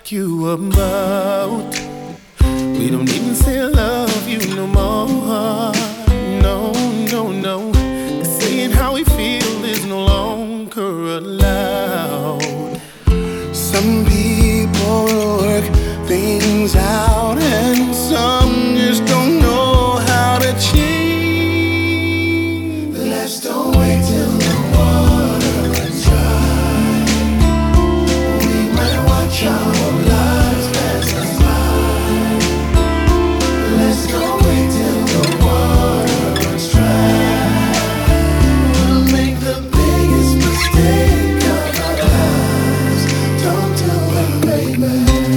you about. We don't even say I love you no more. No, no, no. Saying how we feel is no longer allowed. Some people work things out, and some just don't know how to change. Let's don't wait till the water runs dry. We might watch our lives pass us by. Let's don't wait till the water runs dry. We'll make the biggest mistake of our lives. Don't do it, baby.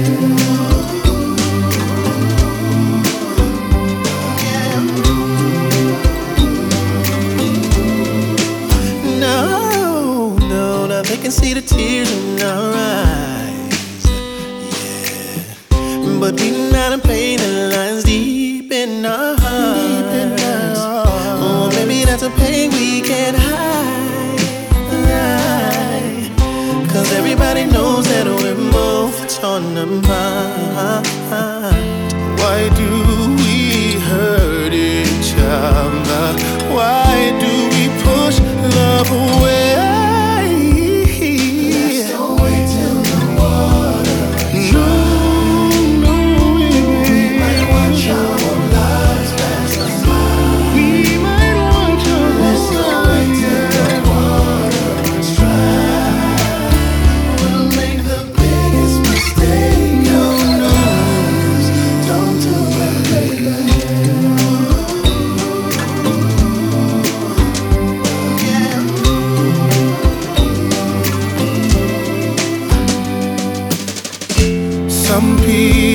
They can see the tears in our eyes, yeah. But we not in pain, the lines deep in our hearts. Oh, maybe that's a pain we can't hide. Cause everybody knows that we're both torn apart. Why do we hurt each other? Why do we push love away? Some people